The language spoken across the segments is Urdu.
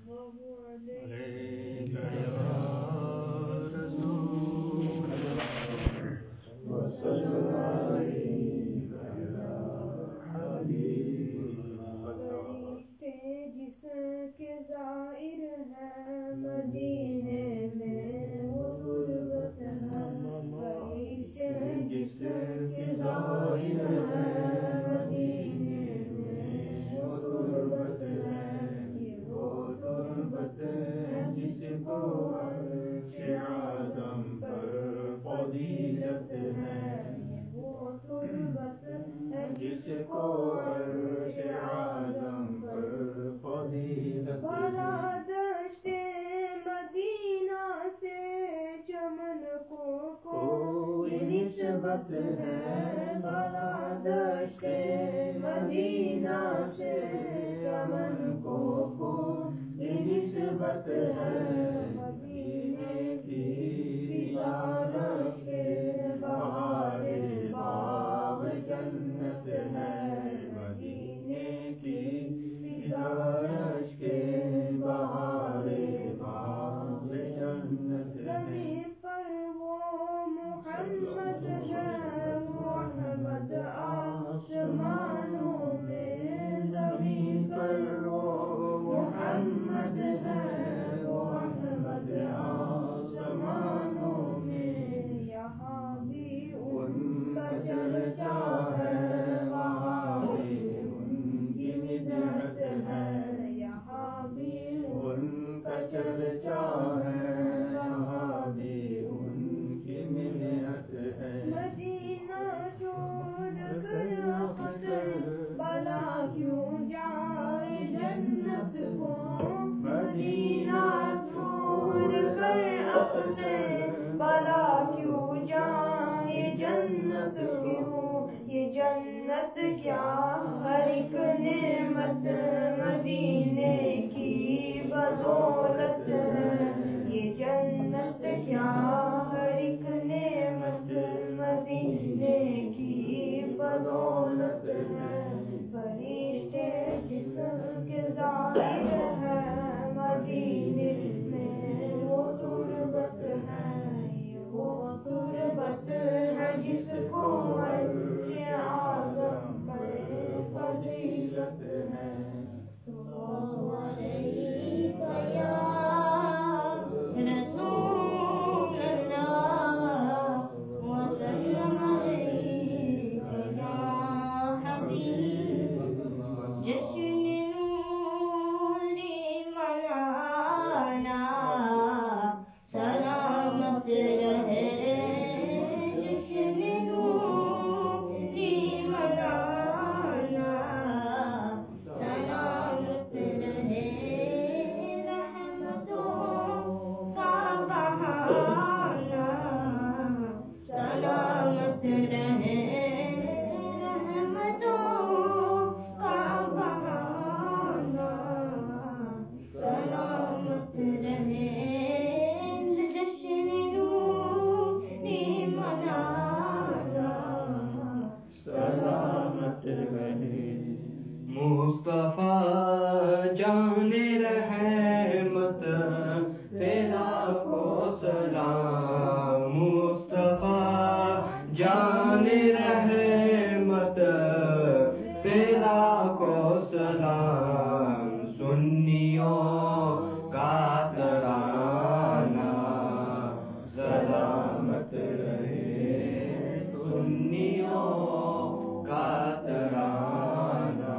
عليك يا رسول وسلم عليك يا حبيب فرشتے جسم کے زائر ہیں مدینے میں وہ غربت ہے فرشتے جسم کے زائر ہیں مدینے میں وہ غربت ہے یہ وہ غربت ہے جس کو عرش اعظم پر فضیلت ہے وہ غربت ہے جس کو عرش اعظم پر فضیلت بالا دشت مدینہ سے چمن کو کوئی نسبت ہے بالا دشت مدینہ سے چمن کو کوئی نسبت ہے مدینے کی تجارت کے بہار باغ جنت ہے مدینے کی تجارت کے بہار باغ جنت ہے زمین پر وہ محمد ہے وہ احمد آسمانوں میں زمین پر وہ محمد ہے وہ احمد آسمانوں میں یہاں بھی ان کا چرچا ہے وہاں بھی ان کی مدحت ہے یہاں بھی ان کا چرچا ہے یہاں بھی ان کی مدحت ہے مدینہ چھوڑ کر اختر بلا کیوں جائے جنت کو مدینہ چھوڑ کر اختر بلا کیوں جائے جنت کیوں یہ جنت کیا ہر ایک نعمت مدینے کی بدولت ہے یہ جنت کیا ہر ایک نعمت مدینے کی بدولت ہے فرشتے جسم کے ظاہر ہیں مدینے میں وہ تربت ہے وہ تربت ہے جس کو عرش اعظم پر فضیلت ہے صلو علیک یا رسول اللہ وسلم علیک یا حبیب جشن نوری منانا سلامت رہے جشن نوری منانا سلامت رہے رحمتوں کا بہانا سلامت رہے رحمتوں کا بہانا سلامت رہے جشن نوری منانا سلامت رہے مصطفیٰ جان رحمت پہ لاکھوں سلام مصطفیٰ جان رحمت پہ لاکھوں سلام سنیوں کا ترانہ سلامت رہے سنیوں کا ترانہ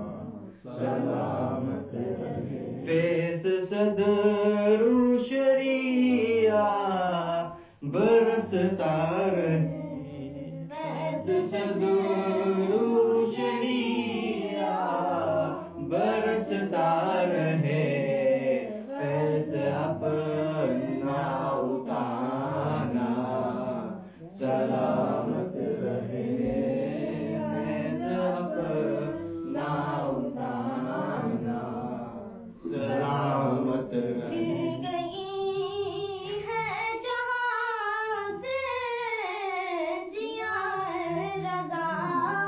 سلامت رہے فیض صدر و شریعہ برستا رہے فیض صدر و شریعہ برستا رہے فیض اپنا اٹھانا سلامت رہے فیض اپنا اٹھانا سلامت رہے رضا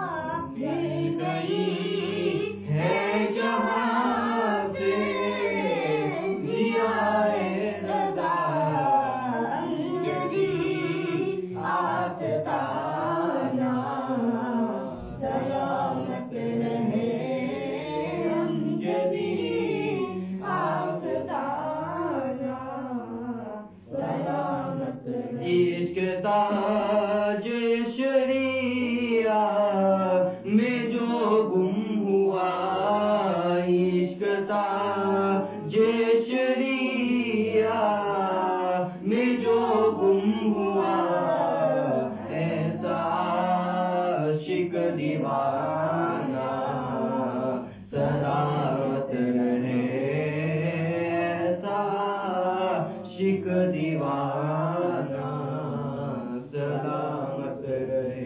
جشریا میں جو گم ہوا ایسا عاشق دیوانہ سلامت رہے ایسا عاشق دیوانہ سلامت رہے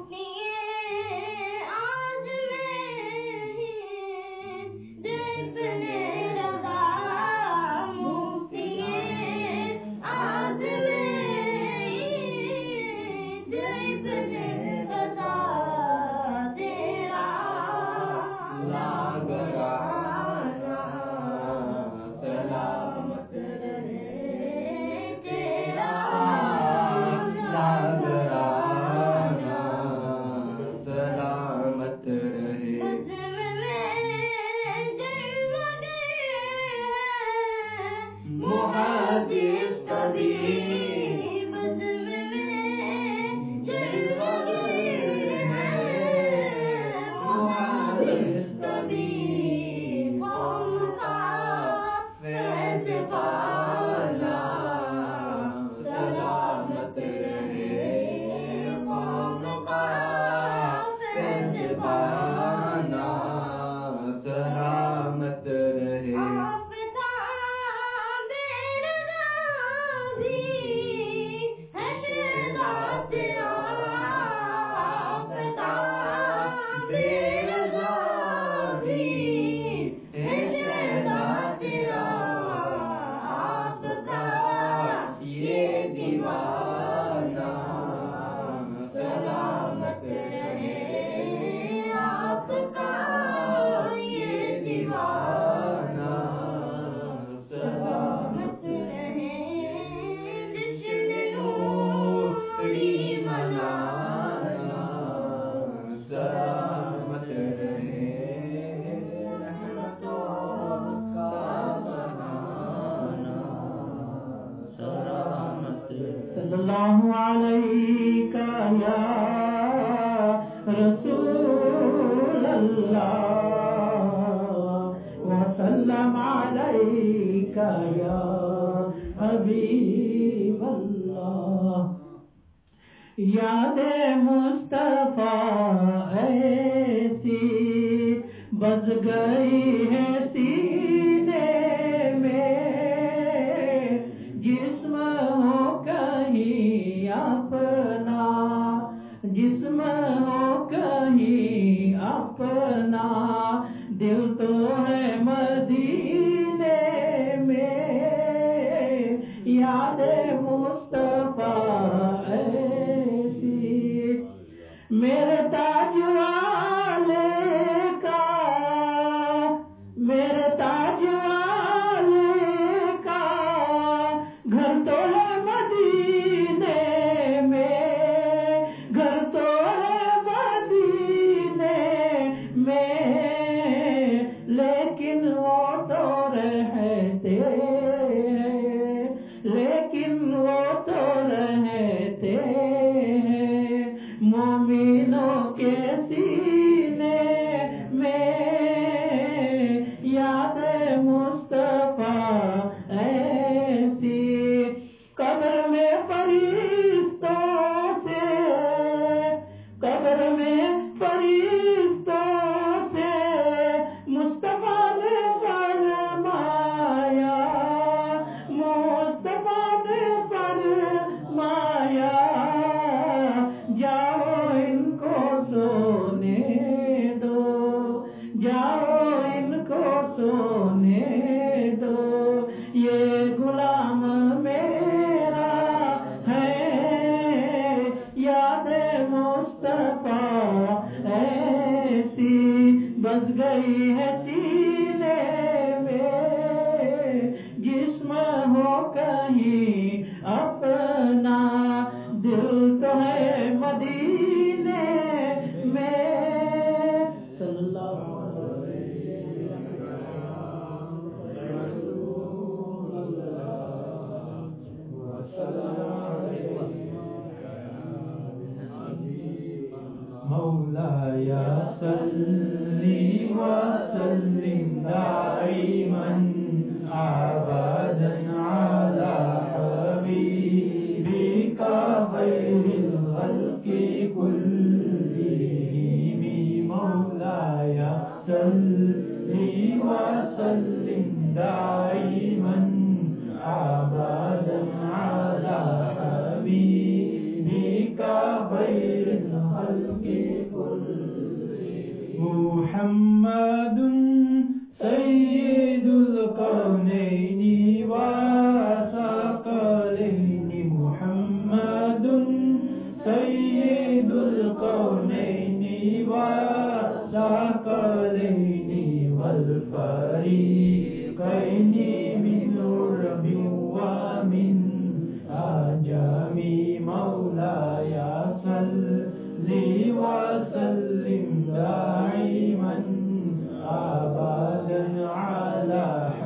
صلی اللہ علیہ یا رسول اللہ وسلم علیہ یا حبیب اللہ یاد مصطفیٰ ایسی بس گئی ہے سینے میں جسم ہو کہیں اپنا جسم ہو کہیں اپنا دل تو ہے مدینے میں یاد مصطفیٰ ایسی میرے تاج والے کا میرے تاج والے کا گھر تو ہے مدینے میں گھر تو ہے مدینے میں لیکن وہ تو رہتے ہیں لیکن وہ تو رہتے ہیں مومنوں کے سینے میں یاد مصطفیٰ ایسی قبر میں فرشتوں سے قبر میں فرشتوں سے مصطفیٰ نے فرمایا مصطفیٰ نے فرمایا جاؤ ان کو سونے دو جاؤ ان کو سونے دو یہ غلام میرا ہے یاد مصطفیٰ ایسی بس گئی ہے سینے میں جسم ہو کہیں اپنا دل تو ہے مدینے میں صلی اللہ مولاي صل وسلم دائما الكونين والثقلين محمد سيد الكونين والثقلين والفريقين من عرب ومن عجم مولاي صل وسلم دائما أبدا على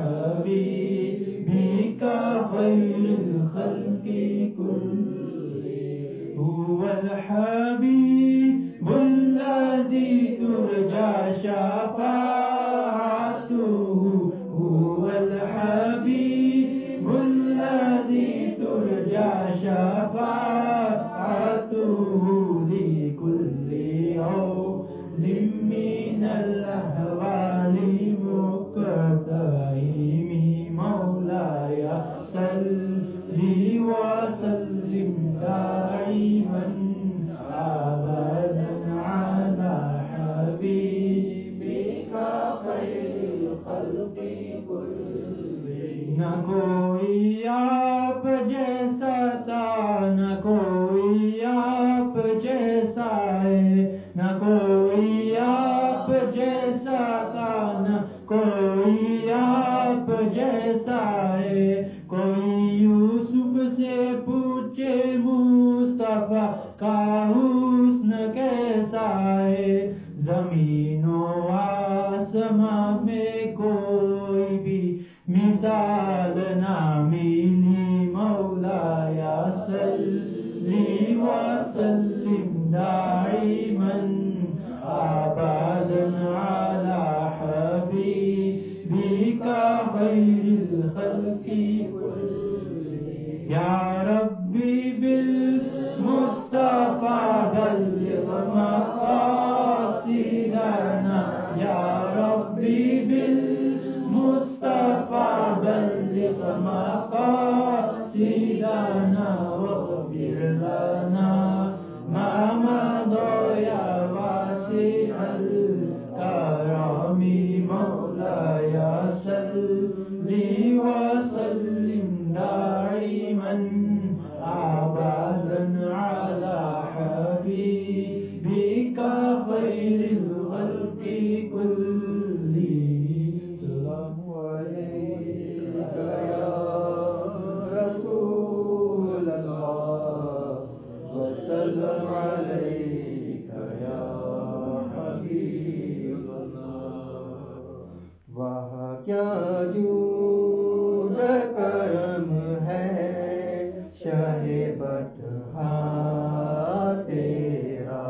حبيبك خير الخلق كلهم هو الحبيب الذي ترجى شفاعته هو الحبيب الذي ترجى شفاعته لكل يوم من الأهوال مقتحم مولاي صل وسلم دائما أبدا على حبيبك خير الخلق كلهم نہ کوئی آپ جیسا تھا نہ کوئی آپ جیسا ہے نہ کوئی آپ جیسا تھا نہ کوئی آپ جیسا ہے کوئی یوسف سے پوچھے مصطفیٰ کا حسن کیسا ہے زمین و آسماں میں کوئی بھی مثال نہ ملی مولاي صل وسلم دائما أبدا على حبيبك خير الخلق كلهم يا ربي بالمصطفى بلغ مقاصدنا يا ربي بالمصطفى بلغ مقاصدنا واغفر لنا ما مضى يا واسع الكرم مولاي صل وسلم دائما أبدا على حبيبك خير الخلق كلهم سلام عليك يا رسول الله وسلم عليك يا حبيب الله وہاں کیا جود کرم ہے شاہ بطحا تیرا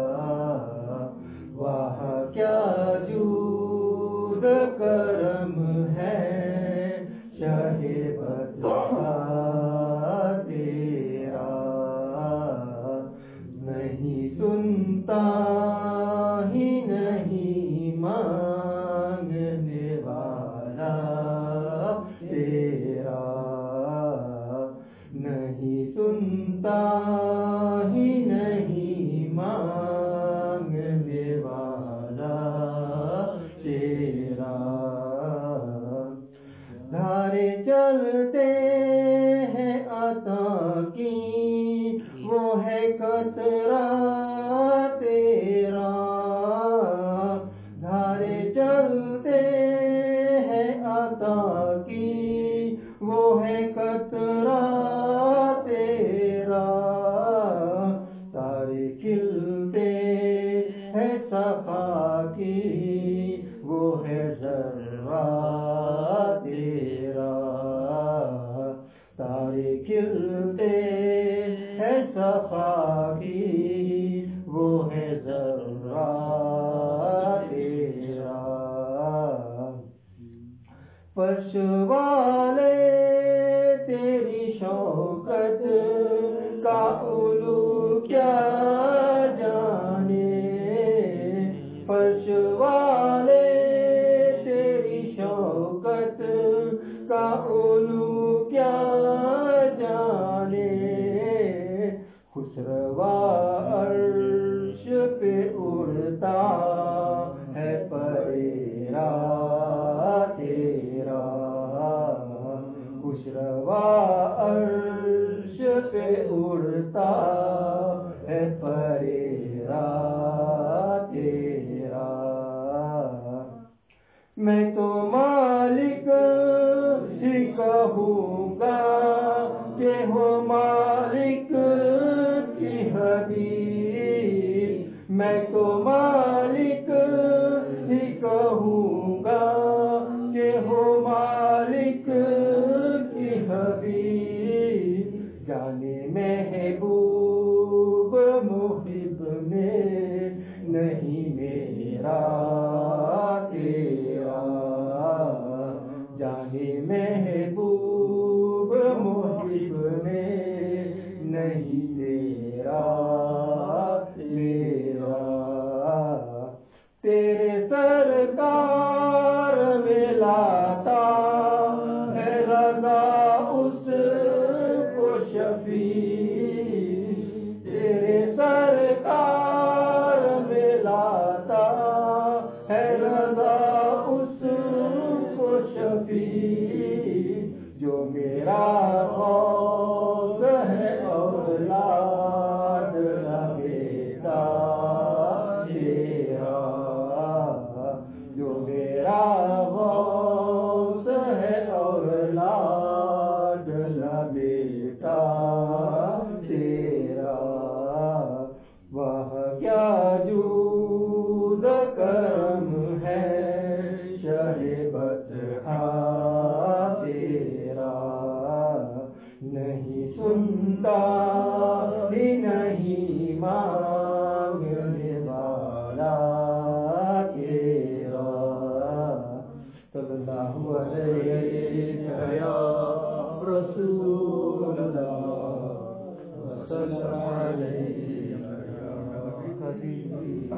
وہاں کیا جود کرم ہے شاہ بطحا تیرا نہیں سنتا ہی نہیں مانگنے والا تیرا نہیں سنتا ہی نہیں مانگنے والا تیرا دھارے چلتے ہیں عطا کی وہ ہے قطرہ تیرا دھارے چلتے ہیں عطا کی وہ ہے قطرہ تیرا تارے کھلتے ہیں سخا کی وہ ہے ذرہ تیرا تارے کھلتے ہیں سخا کی وہ ہے ذرہ تیرا فرش والے تیری شوکت کا علو کیا جانے فرش والے تیری شوکت کا علو کیا جانے خسروا عرش پہ اڑتا ہے پریرا تیرا خوش روا عرش پہ اڑتا ہے پریرا تیرا، میں تو مالک ہی کہوں گا کہ ہو مالک کی حبیب، میں تو مالک ہی کہوں گا کہ ہو مالک کی حبیب، جانے محبوب محب میں نہیں میرا تیرا، جانے محبوب محب میں نہیں میرا میرا، تیرے سرکار میں لاتا ہے رضا اس کو شفیع، تیرے سرکار میں لاتا ہے رضا اس کو شفیع، جو میرا غوث ہے اولاد نہ بیٹا تیرا، جو میرا غوث ہے اولاد نہ بیٹا تیرا، وہ کیا جود کرم ہے شہ بطحا تیرا، نہیں سنتا ہی نہیں مانگنے والا تیرا، صلی اللہ علیہ یا رسول اللہ، وسلم علیہ یا حبیب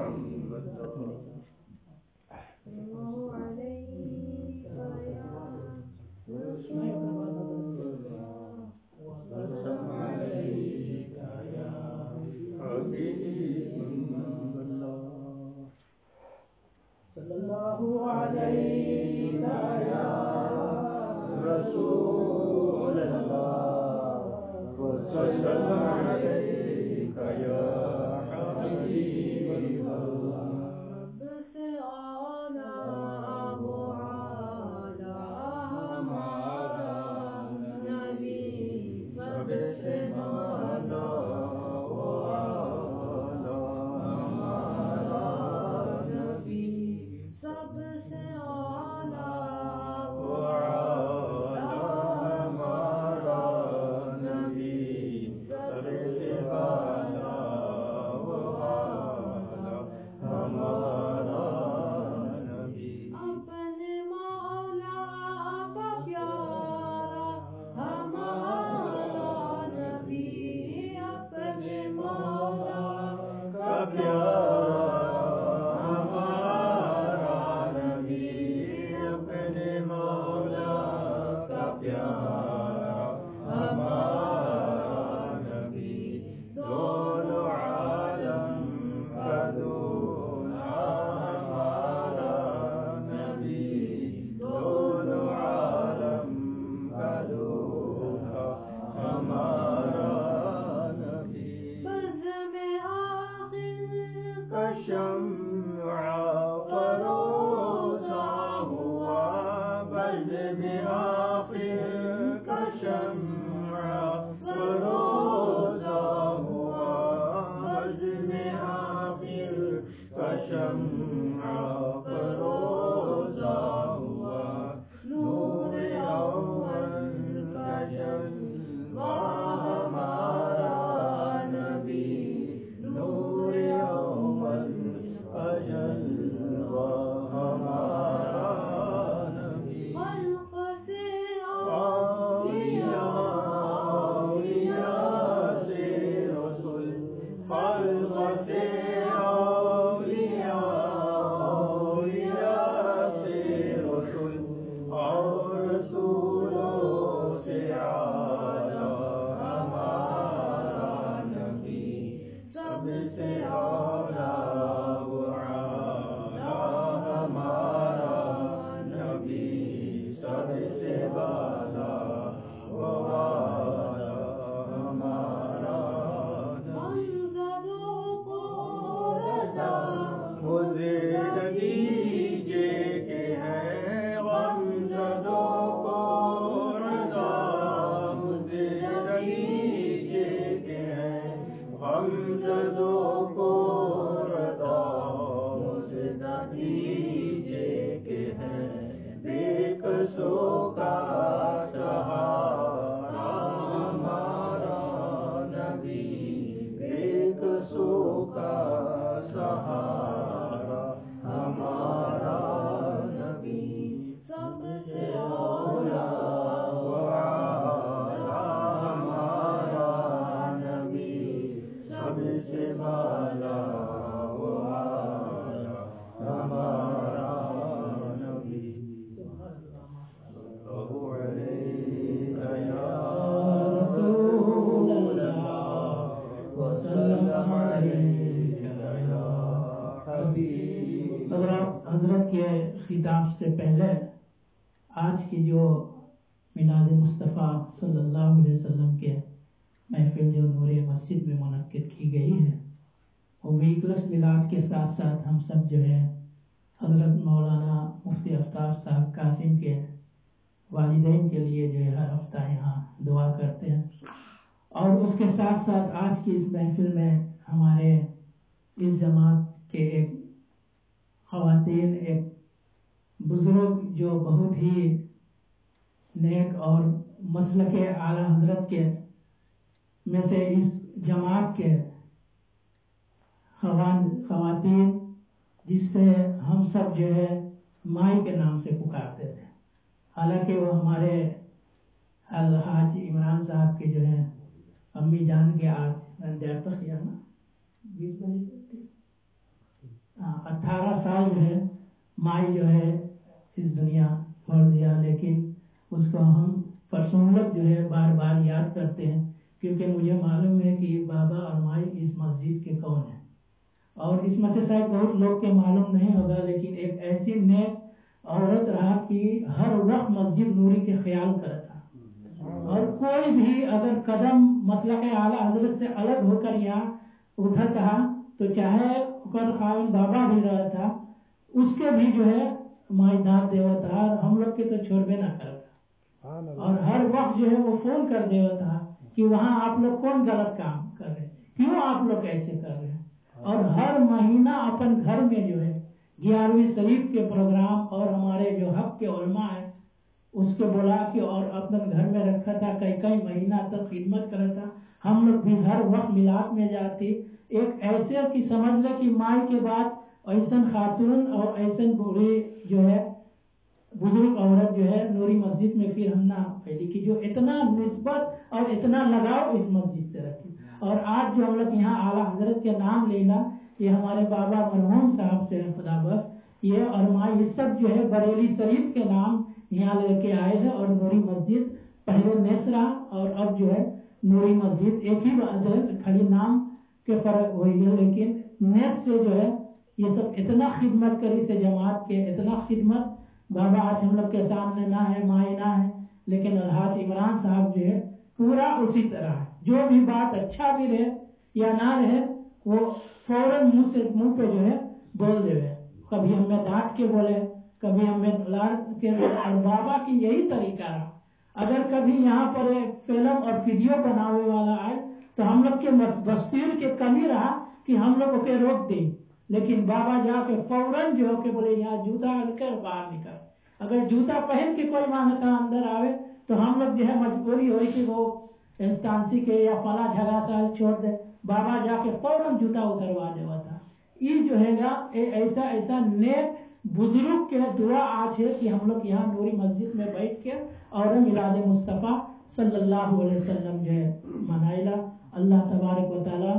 رسول اللہ، وسلم علیک یا حبیب اللہ، رب سے آنا وہ آلہ ہمارا نبی، سب سے مانا وہ آلہ ہمارا نبی، سب سے آلہ وہ آلہ ہمارا نبی، سب سے آلہ وہ آلہ ہمارا نبی، اپنے مولا کا پیارا ہمارا نبی، اپنے مولا کا پیارا ہمارا نبی، اپنے مولا کا پیارا ہمارا نبی، دونوں عالم کا دونا ہمارا نبی، دونوں عالم کا دونا ہمارا نبی، بزم آخر کا شمع فروزہ ہوا، بزم آخر کا شمع فروزہ ہوا، بزم آخر کا شمع فروزہ ہوا، نور اول کا جلوہ ہمارا نبی، نور اول کا جلوہ ہمارا نبی، خلق سے اولیاء، اولیاء سے رسول، خلق سے اولیاء، सू का सहारा हमारा नबी, बेकसू का सहारा हमारा नबी, सबसे औला व आला हमारा नबी, सबसे वाला व आला हमारा नबी। सल्लल्लाहु अलैका या रसूल अल्लाह व सल्लम अलैका या हबीब। हजरत के खिताब से पहले आज की जो मिलाद मुस्तफ़ा सल्लल्लाहु अलैहि वसल्लम के महफिल जो नूरे मस्जिद में मुनक्किद की गई है, वो वीकलस मिलाद के साथ साथ हम सब जो है हजरत मौलाना मुफ्ती अफ्ताब साहब कासिम के वालिदैन के लिए जो है हर हफ्ता यहाँ दुआ करते हैं। और उसके साथ साथ आज की इस महफिल में हमारे इस जमात के एक ख़वातीन, एक बुजुर्ग जो बहुत ही नेक और मसलके आला हजरत के में से इस जमात के ख़वातीन, जिससे हम सब जो है माई के नाम से पुकारते थे, हालांकि वो हमारे हाजी इमरान साहब के जो है अम्मी जान के आज 18 साल जो है माई जो है इस दुनिया छोड़ दिया, लेकिन उसको हम पर्सनल जो है बार बार याद करते हैं, क्योंकि मुझे मालूम है कि बाबा और माई इस मस्जिद के कौन है। और इसमें से शायद बहुत लोग के मालूम नहीं होगा, लेकिन एक ऐसी नेक औरत रहा कि हर वक्त मस्जिद नूरी के ख्याल करता, और कोई भी अगर कदम मसलक आला हजरत से अलग होकर यहाँ उठता तो चाहे खाविन बाबा भी रहा था, उसके भी जो है माई दाद देवा था, हम लोग के तो छोड़बे ना करता, और हर वक्त जो है वो फोन कर देवा था कि वहाँ आप लोग कौन गलत काम कर रहे हैं, क्यों आप लोग ऐसे कर रहे हैं। और हर महीना अपन घर में जो है 11वीं शरीफ के प्रोग्राम और हमारे जो हक के उलमा है उसके बुला के और अपने घर में रखा था, कई कई महीना तक खिदमत करा था। हम लोग भी हर वक्त मिलाद में जाते, एक ऐसे कि समझ ले कि माई के बाद ऐसा खातून और ऐसा बूढ़ी जो है बुजुर्ग औरत जो है नूरी मस्जिद में फिर हम ना फैली कि जो इतना निस्बत और इतना लगाव इस मस्जिद से रखी। और आज जो हम लोग यहाँ आला हजरत के नाम लेना, ये हमारे बाबा मरहूम साहब से खुदाबख्श ये और माँ ये सब जो है बरेली शरीफ के नाम यहाँ लेके आए हैं। और नूरी मस्जिद पहले नेसरा और अब जो है नूरी मस्जिद, एक ही बात है, खाली नाम के फर्क हुई है, लेकिन नेस से जो है ये सब इतना खिदमत करी से जमात के, इतना खिदमत बाबा आज हम लोग के सामने ना है, माई ना है, लेकिन अलहाज इमरान साहब जो है पूरा उसी तरह है। जो भी बात अच्छा भी रहे या ना रहे वो फौरन मुंह पे जो है बोल देवे, कभी हमें डांट के बोले, कभी हमें लाड़ के बोले। और बाबा की यही तरीका रहा, अगर कभी यहाँ पर एक फिल्म और वीडियो बनाने वाला आए तो हम लोग के बस्तीर के कमी रहा कि हम लोग ओके रोक दें, लेकिन बाबा जाके फौरन जो के बोले यहाँ जूता हलकर बाहर निकल। अगर जूता पहन के कोई मांगता अंदर आवे तो हम लोग जो है मजबूरी हुई कि वो इंस्टांसी के या फला झगड़ा साल छोड़ दे, बाबा जाके फौरन जूता उतरवा देवा था। ये जो है ऐसा ऐसा नेक बुजुर्ग के दुआ आज है कि हम लोग यहाँ नूरी मस्जिद में बैठ के और मिलाद मुस्तफ़ा सल्लल्लाहु अलैहि वसल्लम जो है मनाइला। अल्लाह तबारक व तआला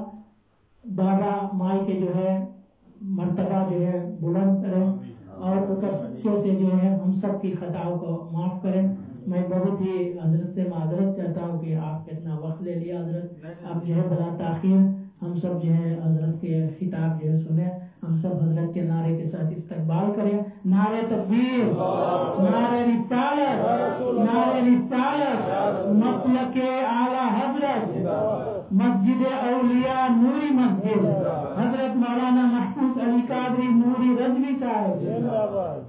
बाबा माई के जो है मर्तबा जो है बुलंद करें और सच्चे से जो है हम सब की खताओं को माफ़ करें। मैं बहुत ही हजरत से माजरत चाहता हूँ कि आप इतना वक्त ले लिया हजरत, आप जो है बला ताखीर हम सब जो है हजरत के खिताब जो है सुने, हम सब हजरत के नारे के साथ इस्तकबाल करें। नारे तकबीर, नारे रिसालत, नारे रिसालत, मसलके आला हजरत, मस्जिद औलिया नूरी मस्जिद, हजरत मौलाना महफूज अली कादरी नूरी रज़वी साहब।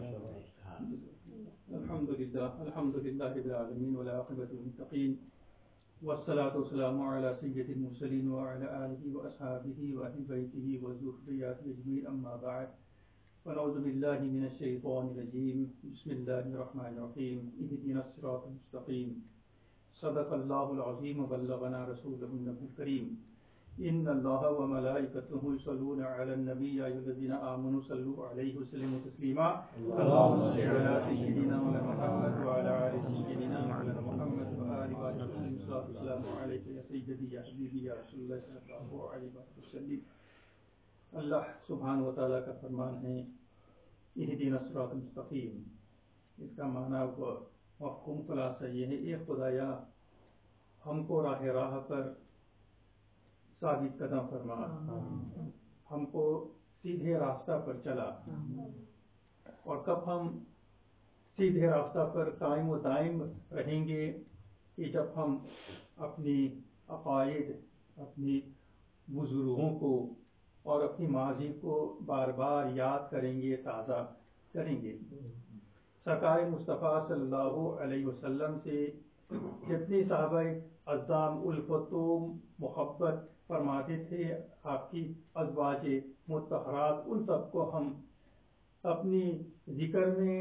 अल्हम्दुलिल्लाह रब्बिल आलमीन वल आक़िबतु लिल-मुत्तक़ीन वस्सलातु वस्सलामु अला सय्यिदिल मुरसलीन व अला आलिहि व अस्हाबिहि व अहलि बैतिहि व ज़ुर्रिय्यतिहि अजमईन, अम्मा बाद। ونعوذ باللہ من الشیطان الرجیم بسم اللہ الرحمن الرحیم اہدنا الصراط المستقیم صدق اللہ العظیم وبلغنا رسولہ النبی الکریم ان اللہ وملائکتہ یصلون علی النبی یا ایھا الذین آمنوا صلوا علیہ وسلموا تسلیما اللهم صل علی سیدنا محمد وعلی آل سیدنا محمد وآل وسلم السلام علیک یا سیدی یا حبیبی یا رسول اللہ صلی اللہ علیہ وسلم۔ اللہ سبحانہ و تعالیٰ کا فرمان ہے اہدنا الصراط المستقیم، اس کا معنی و مفہوم خلاصہ یہ ہے، اے خدایا ہم کو راہ پر ثابت قدم فرما، ہم کو سیدھے راستہ پر چلا۔ اور کب ہم سیدھے راستہ پر قائم و دائم رہیں گے کہ جب ہم اپنی عقائد، اپنی بزرگوں کو اور اپنی ماضی کو بار بار یاد کریں گے، تازہ کریں گے۔ سرکار مصطفیٰ صلی اللہ علیہ وسلم سے جتنی صحابہ اعظام الفت و محبت فرماتے تھے، آپ کی ازواج مطہرات، ان سب کو ہم اپنی ذکر میں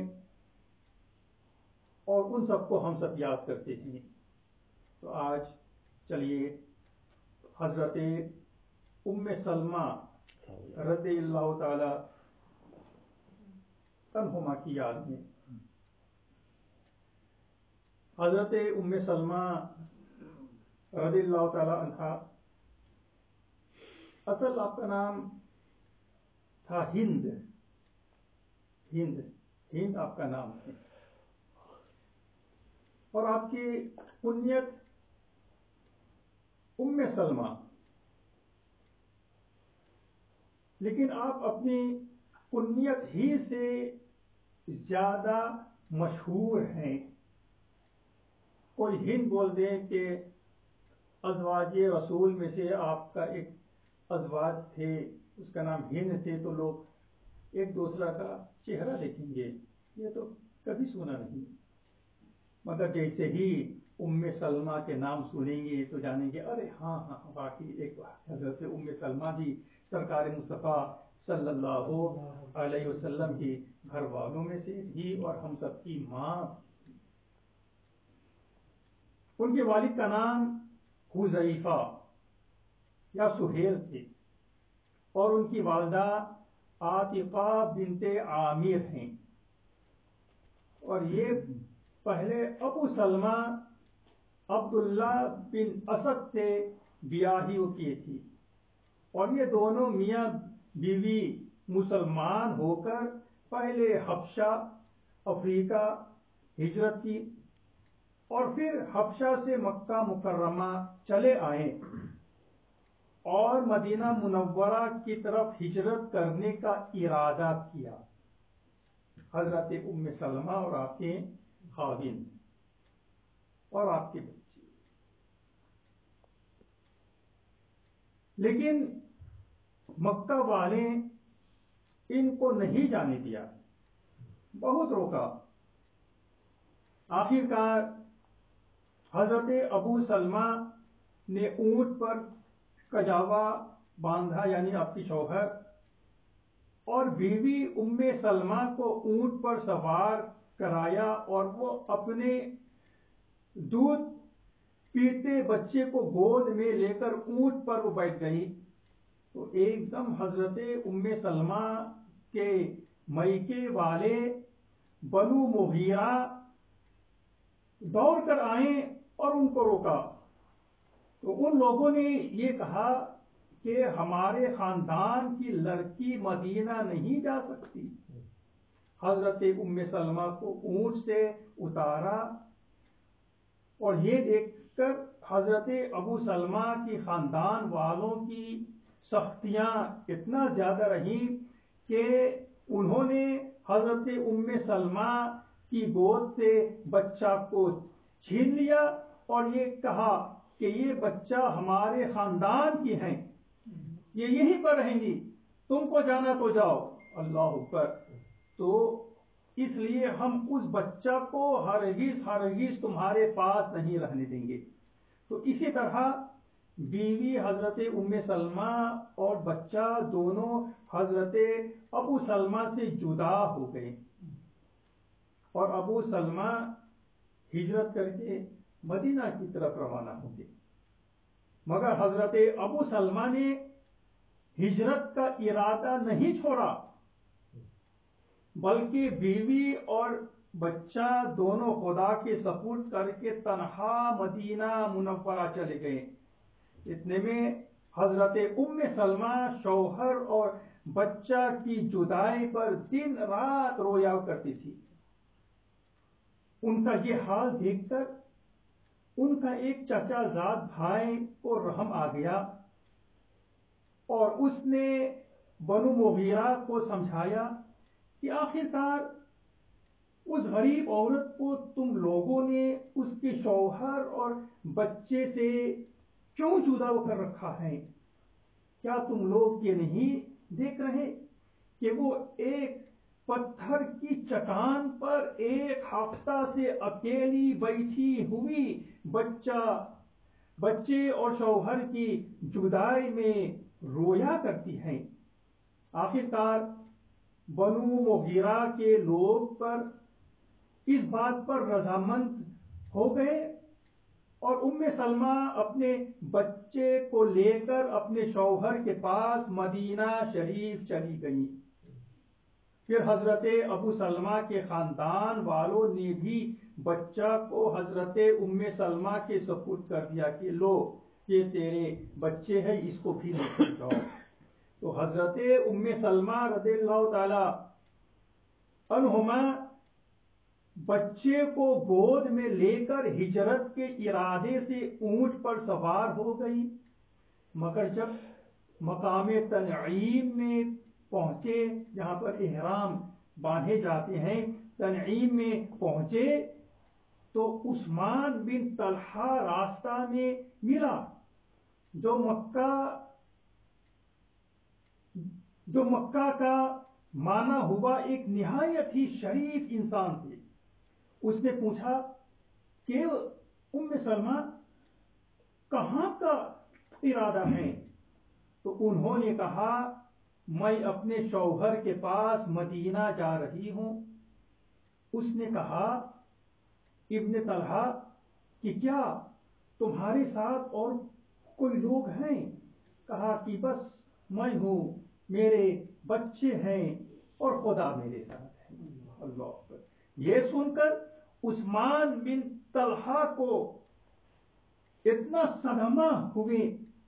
اور ان سب کو ہم سب یاد کرتے ہیں۔ تو آج چلیے حضرت ام سلمہ رضی اللہ تعالی عنہما کی یاد میں، حضرت ام سلمہ رضی اللہ تعالی عنہ، اصل آپ کا نام تھا ہند، ہند آپ کا نام ہے، اور آپ کی کنیت ام سلمہ، لیکن آپ اپنی کنیت ہی سے زیادہ مشہور ہیں۔ کوئی ہند بول دیں کہ ازواج رسول میں سے آپ کا ایک ازواج تھے، اس کا نام ہند تھے، تو لوگ ایک دوسرا کا چہرہ دیکھیں گے، یہ تو کبھی سنا نہیں، مگر جیسے ہی ام سلمہ کے نام سنیں گے تو جانیں گے ارے ہاں واقعی ایک حضرت ام سلمہ بھی سرکار مصطفیٰ صلی اللہ علیہ وسلم کی گھر والوں میں سے تھی اور ہم سب کی ماں۔ ان کے والد کا نام حذیفہ یا سہیل تھے، اور ان کی والدہ عاتقہ بنت عامر ہیں، اور یہ پہلے ابو سلمہ عبداللہ بن اسد سے بیاہی کی تھی، اور یہ دونوں میاں بیوی مسلمان ہو کر پہلے حبشہ افریقہ ہجرت کی، اور پھر حبشہ سے مکہ مکرمہ چلے آئے اور مدینہ منورہ کی طرف ہجرت کرنے کا ارادہ کیا، حضرت ام سلمہ اور آپ کے خاوند اور آپ کے بچے۔ لیکن مکہ والے ان کو نہیں جانے دیا، بہت روکا۔ آخر کار حضرت ابو سلمہ نے اونٹ پر کجاوا باندھا، یعنی آپ کی شوہر، اور بیوی ام سلمہ کو اونٹ پر سوار کرایا، اور وہ اپنے دودھ پیتے بچے کو گود میں لے کر اونٹ پر وہ بیٹھ گئی، تو ایک دم حضرت ام سلمہ کے میکے والے بنو مغیرہ دوڑ کر آئے اور ان کو روکا۔ تو ان لوگوں نے یہ کہا کہ ہمارے خاندان کی لڑکی مدینہ نہیں جا سکتی۔ حضرت ام سلمہ کو اونٹ سے اتارا، اور یہ دیکھ کر حضرت ابو سلمہ کی خاندان والوں کی سختیاں اتنا زیادہ رہیں کہ انہوں نے حضرت ام سلمہ کی گود سے بچہ کو چھین لیا اور یہ کہا کہ یہ بچہ ہمارے خاندان کی ہیں، یہ یہیں پر رہیں گی، تم کو جانا تو جاؤ۔ اللہ اکبر۔ تو اس لیے ہم اس بچہ کو ہرگز تمہارے پاس نہیں رہنے دیں گے۔ تو اسی طرح بیوی حضرت ام سلمہ اور بچہ دونوں حضرت ابو سلمہ سے جدا ہو گئے اور ابو سلمہ ہجرت کر کے مدینہ کی طرف روانہ ہو گئے، مگر حضرت ابو سلمہ نے ہجرت کا ارادہ نہیں چھوڑا، بلکہ بیوی اور بچہ دونوں خدا کے سپرد کر کے تنہا مدینہ منورہ چلے گئے۔ اتنے میں حضرت ام سلمہ شوہر اور بچہ کی جدائی پر دن رات رویا کرتی تھی۔ ان کا یہ حال دیکھ کر ان کا ایک چچا زاد بھائی کو رحم آ گیا اور اس نے بنو مغیرہ کو سمجھایا کہ آخر کار اس غریب عورت کو تم لوگوں نے اس کے شوہر اور بچے سے کیوں جدا کر رکھا ہے؟ کیا تم لوگ یہ نہیں دیکھ رہے کہ وہ ایک پتھر کی چٹان پر ایک ہفتہ سے اکیلی بیٹھی ہوئی بچے اور شوہر کی جدائی میں رویا کرتی ہیں؟ آخر کار بنو مغیرہ کے لوگ پر اس بات پر رضامند ہو گئے اور ام سلمہ اپنے بچے کو لے کر اپنے شوہر کے پاس مدینہ شریف چلی گئی۔ پھر حضرت ابو سلمہ کے خاندان والوں نے بھی بچہ کو حضرت ام سلمہ کے سپرد کر دیا کہ لو یہ تیرے بچے ہیں، اس کو بھی لے جاؤ۔ تو حضرت ام سلمہ رضی اللہ تعالی عنہما بچے کو گود میں لے کر ہجرت کے ارادے سے اونٹ پر سوار ہو گئی، مگر جب مقام تنعیم میں پہنچے، جہاں پر احرام باندھے جاتے ہیں، تنعیم میں پہنچے تو عثمان بن طلحہ راستہ میں ملا جو مکہ کا مانا ہوا ایک نہایت ہی شریف انسان تھے۔ اس نے پوچھا کہ ام سلمہ کہاں کا ارادہ ہے؟ تو انہوں نے کہا میں اپنے شوہر کے پاس مدینہ جا رہی ہوں۔ اس نے کہا ابن طلحہ کہ کیا تمہارے ساتھ اور کوئی لوگ ہیں؟ کہا کہ بس میں ہوں، میرے بچے ہیں اور خدا میرے ساتھ ہے۔ اللہ اکبر۔ یہ سن کر عثمان بن طلحہ کو اتنا صدمہ ہوئے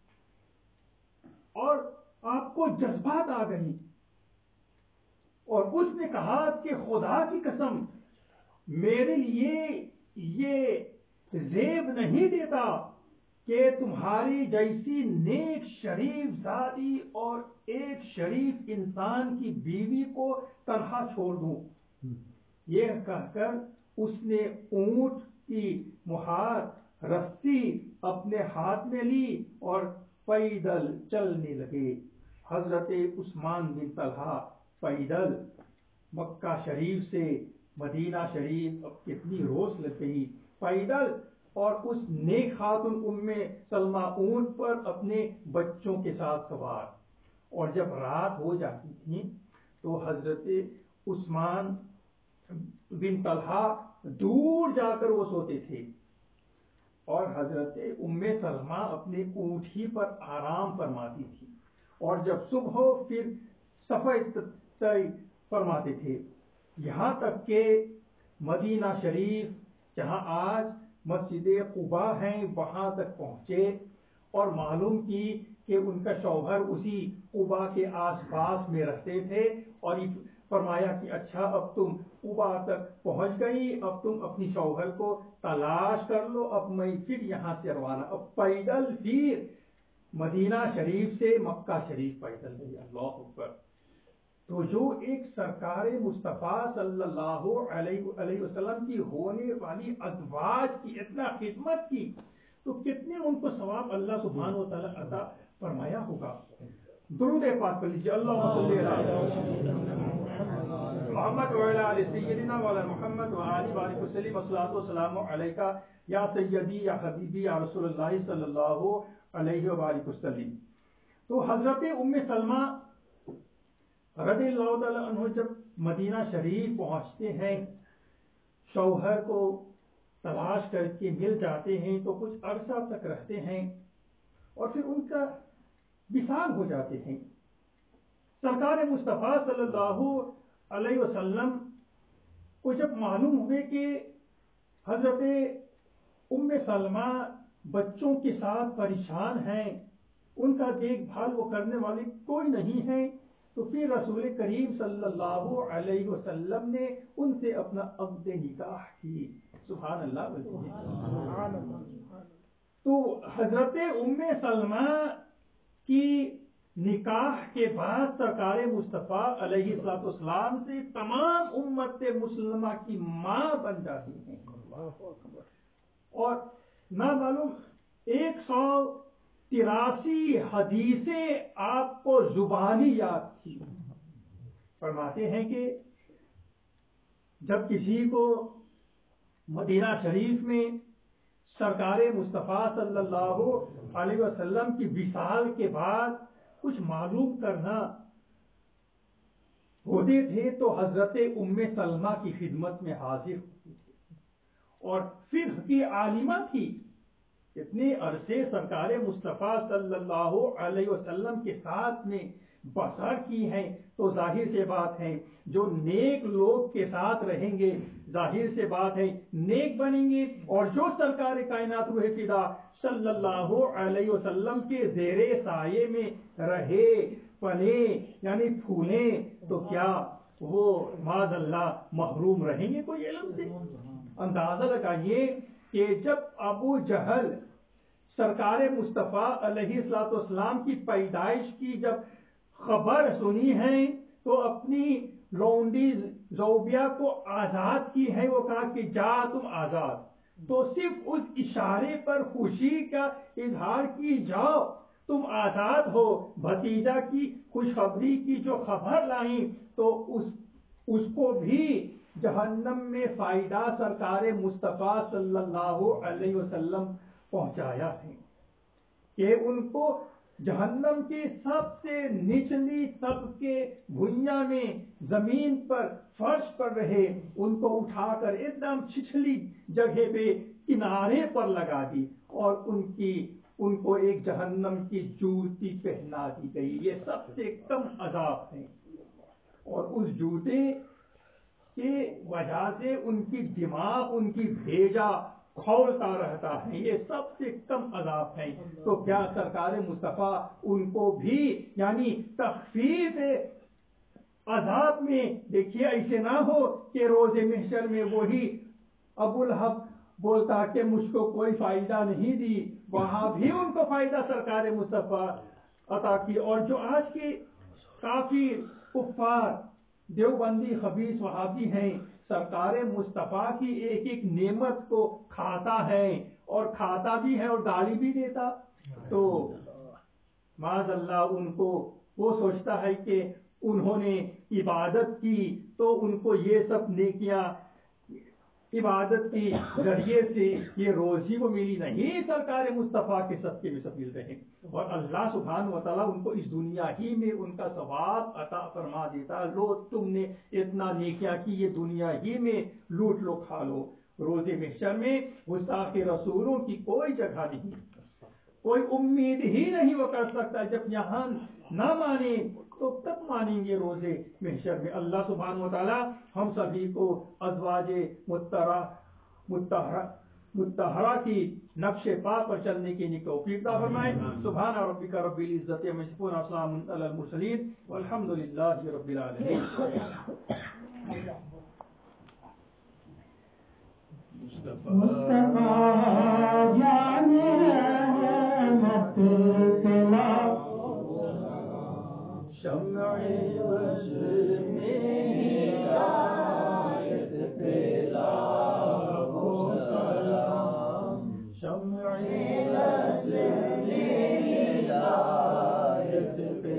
اور آپ کو جذبات آ گئی اور اس نے کہا کہ خدا کی قسم میرے لیے یہ زیب نہیں دیتا کہ تمہاری جیسی نیک شریف ذاتی اور ایک شریف انسان کی بیوی کو تنہا چھوڑ دوں۔ یہ کہہ کر اس نے اونٹ کی مہار رسی اپنے ہاتھ میں لی اور پیدل چلنے لگے۔ حضرت عثمان بن طلحہ پیدل مکہ شریف سے مدینہ شریف، اب کتنی روز لگ گئی پیدل، اور اس نیک خاتون ام سلمہ اونٹ پر اپنے بچوں کے ساتھ سوار۔ اور جب رات ہو جاتی تھی تو حضرت عثمان بن طلحہ دور جا کر وہ سوتے تھے اور حضرت ام سلمہ اپنے اونٹ ہی پر آرام فرماتی تھی، اور جب صبح ہو پھر سفر طے فرماتے تھے، یہاں تک کہ مدینہ شریف جہاں آج مسجد قباء ہیں وہاں تک پہنچے اور معلوم کی کہ ان کا شوہر اسی قباء کے آس پاس میں رہتے تھے، اور یہ فرمایا کہ اچھا اب تم قباء تک پہنچ گئی، اب تم اپنی شوہر کو تلاش کر لو، اب میں پھر یہاں سے روانہ، اب پیدل پھر مدینہ شریف سے مکہ شریف پیدل گئی۔ اللہ اکبر۔ تو جو ایک سرکار مصطفیٰ صلی اللہ علیہ وسلم کی ہونے والی ازواج کی اتنا خدمت کی تو کتنے ان کو ثواب اللہ سبحانہ و تعالیٰ عطا فرمایا ہوگا۔ درود پاک پڑھ لیجیے، اللہم صلی علی محمد وعلی آل سیدنا وعلی محمد وعلی بارک وسلم والصلاۃ والسلام علیکہ یا سیدی یا حبیبی یا رسول اللہ صلی اللہ علیہ وآلہ وسلم۔ تو حضرت ام سلمہ رضی اللہ تعالیٰ عنہ جب مدینہ شریف پہنچتے ہیں، شوہر کو تلاش کر کے مل جاتے ہیں تو کچھ عرصہ تک رہتے ہیں اور پھر ان کا وصال ہو جاتے ہیں۔ سرکار مصطفیٰ صلی اللہ علیہ وسلم کو جب معلوم ہوئے کہ حضرت ام سلمہ بچوں کے ساتھ پریشان ہیں، ان کا دیکھ بھال وہ کرنے والے کوئی نہیں ہے، تو پھر رسول کریم صلی اللہ علیہ وسلم نے ان سے اپنا عقد نکاح کی۔ سبحان اللہ۔ تو حضرت ام سلمہ کی نکاح کے بعد سرکار مصطفیٰ علیہ السلام سے تمام امت مسلمہ کی ماں بن جاتی ہیں، اور نہ معلوم 183 حدیثیں آپ کو زبانی یاد تھی۔ فرماتے ہیں کہ جب کسی کو مدینہ شریف میں سرکار مصطفیٰ صلی اللہ علیہ وسلم کی وصال کے بعد کچھ معلوم کرنا ہوتے تھے تو حضرت ام سلمہ کی خدمت میں حاضر ہوتی تھی، اور فقہ کی عالمہ تھی، اتنے عرصے سرکار مصطفیٰ صلی اللہ علیہ وسلم کے ساتھ میں بسر کی ہیں، تو ظاہر سے بات ہے جو نیک لوگ کے ساتھ رہیں گے ظاہر سے بات ہے نیک بنیں گے، اور جو سرکار کائنات روح فدا صلی اللہ علیہ وسلم کے زیر سائے میں رہے پلے یعنی پھولیں تو کیا وہ معاذ اللہ محروم رہیں گے کوئی علم سے؟ اندازہ لگائیے کہ جب ابو جہل سرکار مصطفیٰ علیہ السلام کی پیدائش کی جب خبر سنی ہے تو اپنی لونڈی زوبیہ کو آزاد کی ہے، وہ کہا کہ جا تم آزاد، تو صرف اس اشارے پر خوشی کا اظہار کی جاؤ تم آزاد ہو۔ بھتیجا کی خوشخبری کی جو خبر لائیں تو اس کو بھی جہنم میں فائدہ سرکار مصطفیٰ صلی اللہ علیہ وسلم پہنچایا ہے کہ ان کو جہنم کے سب سے نچلی طبقے بھوئیاں میں زمین پر فرش پر رہے ان کو اٹھا کر ایک دم چھچلی جگہ پہ کنارے پر لگا دی اور ان کو ایک جہنم کی جوتی پہنا دی گئی۔ یہ سب سے کم عذاب ہے، اور اس جوتے کی وجہ سے ان کی دماغ ان کی بھیجا کھولتا رہتا ہے، یہ سب سے کم عذاب ہے۔ تو کیا سرکار مصطفیٰ ان کو بھی یعنی تخفیف عذاب میں دیکھیے، ایسے نہ ہو کہ روز محشر میں وہی ابو لہب بولتا کہ مجھ کو کوئی فائدہ نہیں دی، وہاں بھی ان کو فائدہ سرکار مصطفیٰ عطا کی۔ اور جو آج کے کافی کفار دیوبندی خبیث وہابی ہیں، سرکار مصطفیٰ کی ایک ایک نعمت کو کھاتا ہے، اور کھاتا بھی ہے اور گالی بھی دیتا، تو معاذ اللہ ان کو وہ سوچتا ہے کہ انہوں نے عبادت کی تو ان کو یہ سب نیکیاں عبادت کے ذریعے سے یہ روزی وہ ملی نہیں، سرکار مصطفیٰ کے صدقے میں سب مل رہے ہیں، اور اللہ سبحانہ وتعالیٰ ان کو اس دنیا ہی میں ان کا ثواب عطا فرما دیتا۔ لو تم نے اتنا نیکیاں کی، یہ دنیا ہی میں لوٹ لو کھا لو، روز محشر میں گستاخ رسولوں کی کوئی جگہ نہیں، کوئی امید ہی نہیں وہ کر سکتا۔ جب یہاں نہ مانے تو کب مانیں گے روز محشر میں؟ اللہ سبحانہ وتعالی ہم سبھی کو ازواج مطہرہ کی نقش پا پر چلنے کی توفیق عطا فرمائے۔ سبحان ربک رب العزت عما یصفون وسلام علی المرسلین والحمد للہ رب العالمین۔ مصطفیٰ جان رحمت پلا شمع وز میں ہدایت پلا وہ سلام، شمع وز میں ہدایت پلا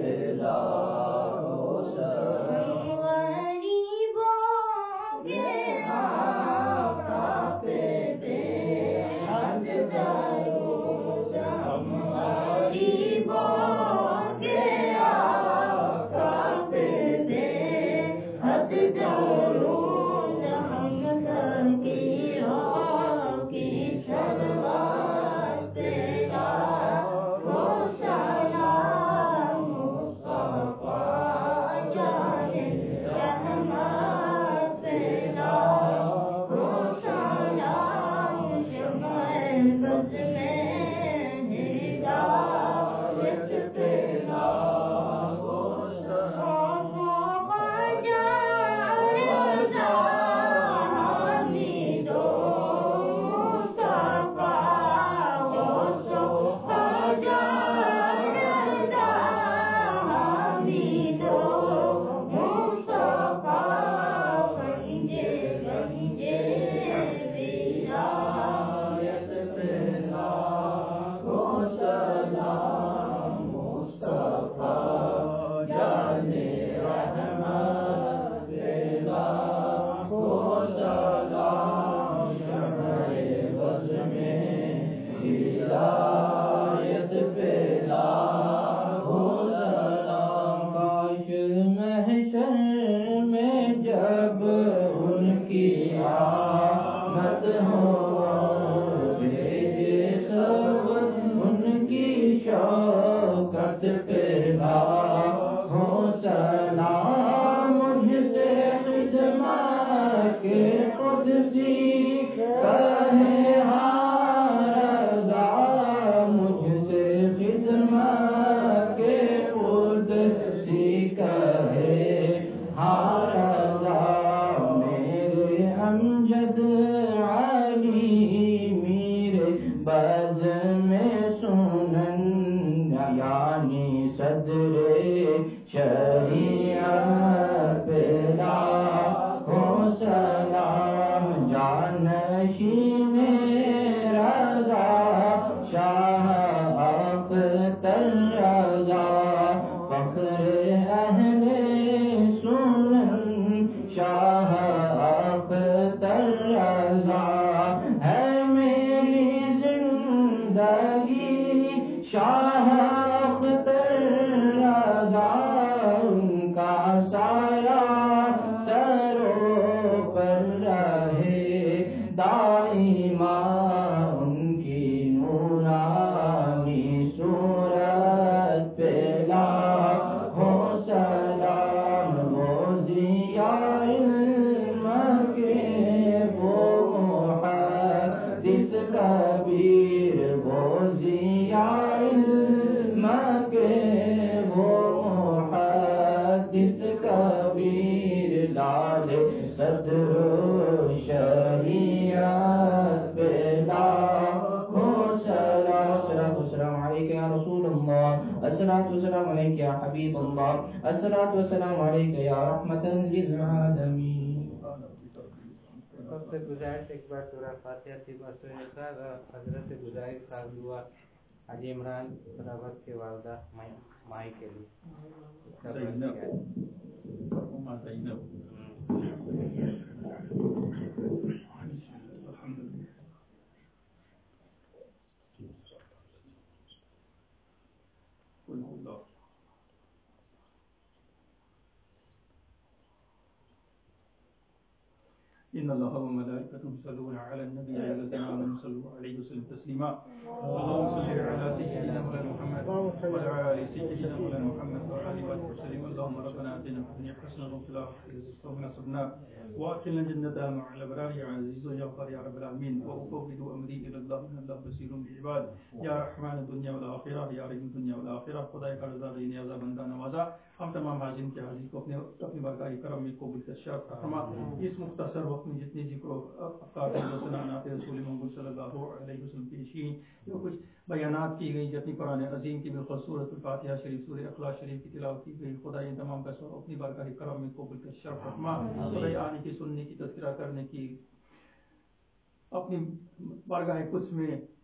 الصلاة والسلام عليك يا رحمة للعالمين. سب سے گزارش ایک بار سورہ فاتحہ کی بات حضرت سے گزارش صاحب دعا حاجی عمران راوت کے والدہ مائی کے لیے إن الله وملائكته يصلون على النبي يا أيها الذين آمنوا صلوا عليه وسلموا تسليما اللهم صل على سيدنا مولانا محمد وعلى آل سيدنا مولانا محمد وعلى آله وسلم اللهم ربنا آتنا في الدنيا حسنة وفي الآخرة حسنة وقنا وأدخلنا الجنة مع الأبرار يا عزيز يا غفار يا رب العالمين وأفوض أمري إلى الله إن الله بصير بالعباد يا رحمن الدنيا والآخرة يا رحيم الدنيا والآخرة خدائے کا رضا دے نیازہ بندہ نوازا ہم تمام حاضرین کے حاضری کو اپنی بارگاہ کرم میں قبول کر شرف فرما اس مختصر وقت میں جتنے ذکر و افکار و سنانات رسول محمد صلی اللہ علیہ وسلم پیشین جو کچھ بیانات کی گئی جتنی قرآن عظیم کی بالخصوص سورۃ الفاتحہ شریف سورہ اخلاص شریف کی تلاوت کی گئی خدا ان تمام کا سوال اپنی بارگاہ کرم میں قبول کر شرف فرما خدا آنے کی سننے کی تذکرہ کرنے کی اپنی بارگاہ قدس میں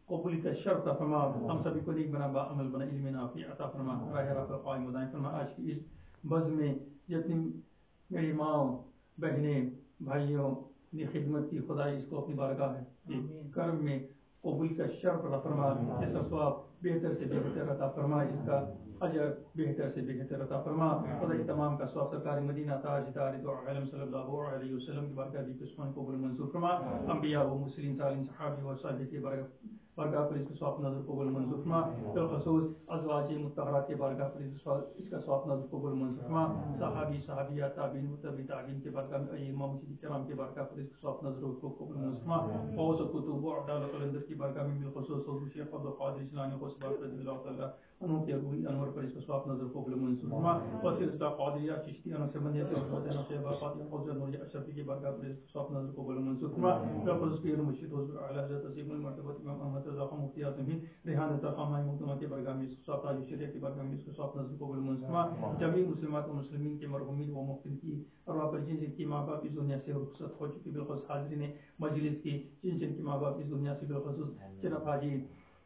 قبول کا شرف عطا فرما، ہم سبھی کو نیک بنا، با عمل بنا، علم نافع عطا فرما، راہ راہ پر قائم و دائم فرما۔ آج کی اس بز میں جتنی میری ماں بہنیں بھائیوں نے خدمت کی، خدا اس کو اپنی بارگاہ ہے کرم میں قبول کا شرف عطا فرما، اس کا ثواب بہتر سے بہتر عطا فرما، اس کا اجر بہتر سے بہتر عطا فرما۔ خدا یہ تمام کا ثواب سرکار مدینہ تاجدار دو عالم صلی اللہ علیہ وسلم کی بارگاہ بھی قسمان قبول منظور فرما۔ انبیاء و مرسلین صالحین صحابی و صالحین کی بارگاہ پر اس کا ثواب نظر قبول منظور فرما۔ بالخصوص ازواج مطہرات کی بارگاہ پر اس کا ثواب نظر قبول منظور فرما۔ صحابی صحابیات تابعین و تبع تابعین کے بارگاہ میں ائمہ مجاہدین کرام کے بارگاہ پر اس کا ثواب نظر قبول منظور فرما۔ غوث و کتب و اعداد و قلندر کی بارگاہ میں بالخصوص حضور شیخ عبد القادر جیلانی غوث پاک رضی اللہ تعالیٰ عنہ کے روحی انور پر اس کا ثواب نظر قبول منظور فرما۔ وسلسلہ قادریہ چشتیہ نقشبندیہ اور نقشبہ فاطمیہ قدرت نوریہ اشرفی کی بارگاہ پر اس کا ثواب نظر قبول منظور فرما۔ بالخصوص پیر مرشد حضور اعلی حضرت عظیم المرتبہ امام احمد رضا خان مفتی اعظم ہند ریحان رضا خان محترمہ کے بارگاہ میں اس کا ثواب، تاج الشریعہ کی بارگاہ میں اس کا ثواب نظر قبول منظور فرما۔ جمیع مسلمات و مسلمین کے مرحومین و محسنین کی ارواح پر جن کی ماں باپ اس دنیا سے رخصت ہو چکی، بالخصوص حاضرین مجلس کی جن کی ماں باپ اس دنیا سے، بالخصوص جناب حاجی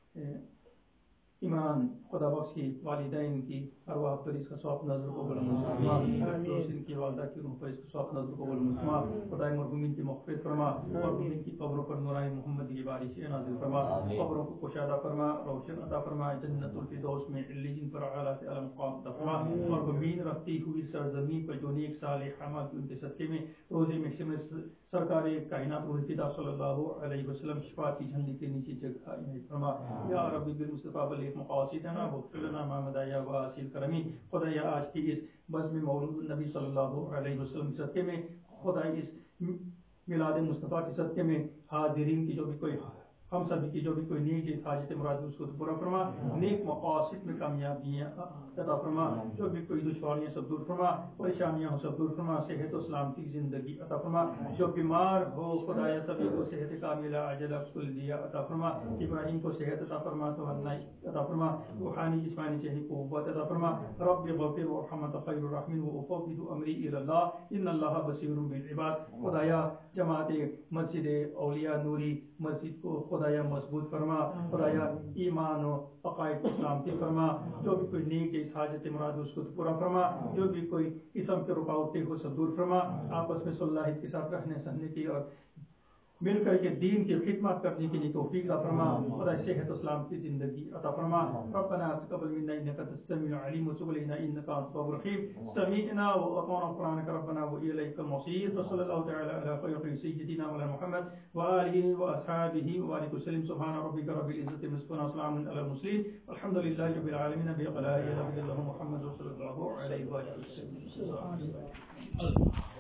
عمران خدا بخش کی والدین کی ارواح پر اس کا ثواب نظر قبول منظور فرما۔ ان کی والدہ کی روح پر اس کا ثواب نظر قبول منظور فرما۔ خدائے مرحومین کی مغفرت فرما، مرحومین کی قبروں پر نورانی محمد کی بارش نازل فرما، قبروں کو کشادہ فرما، روشن عطا فرما، جنت الفردوس میں علیین پر اعلیٰ سے اعلیٰ مقام عطا فرما۔ مرحومین رکھتی ہوئی سرزمین پر جو نیک صالح اعمال کی ان کے صدقے میں روزے محشر میں سرکار کائنات روح الفدا صلی اللہ علیہ وسلم شفاعت کی جھنڈی کے نیچے جگہ عنایت فرما۔ یا ربی بالمصطفیٰ بلغ مقاصدنا واغفر لنا ما مضى یا واسع الکرم۔ خدایا آج کی اس بزم مولود نبی صلی اللہ علیہ وسلم کے صدقے میں، خدا اس میلاد مصطفیٰ کے صدقے میں حاضرین کی جو بھی کوئی، ہم سبھی کی جو بھی کوئی نیک چیز حاجت مراد اس کو پورا فرما، نیک مقاصد میں کامیابیاں عطا فرما، جو بھی کوئی دشواریاں سب دور فرما، پریشانیاں سب دور فرما، صحت و سلامتی کی زندگی عطا فرما، جو بیمار ہو خدایا سبھی کو صحت کاملہ عاجلہ کلیہ عطا فرما، ابراہیم کو صحت عطا فرما، توانائی عطا فرما، روحانی جسمانی ذہنی قوت عطا فرما۔ رب اغفر وارحم انت خیر الراحمین وافوض امری الی اللہ ان اللہ بصیر بالعباد۔ خدایا جماعت مسجد اولیاء نوری مسجد کو خدایا مضبوط فرما، خدایا ایمان و عقائد کو سلامتی فرما، جو بھی کوئی نیک اس حاجت مراد اس کو پورا فرما، جو بھی کوئی قسم کے رکاوٹیں کو سب دور فرما، آپس میں صلاحیت کے ساتھ رہنے سہنے کی اور مل کر کے دین کی خدمت کرنے کے لیے توفیق عطا فرما، خدا صحت و اسلام کی زندگی عطا فرما۔ ربنا تقبل منا انك انت السميع العليم وتب علينا انك انت التواب الرحيم، سمعنا واطعنا غفرانك ربنا واليك المصير، وصلى الله تعالى على خير سيدنا مولانا محمد واله واصحابه وبارك وسلم، سبحان ربك رب العزة عما يصفون وسلام على المرسلين والحمد لله رب العالمين، بلا اله الا الله محمد صلى الله عليه وسلم۔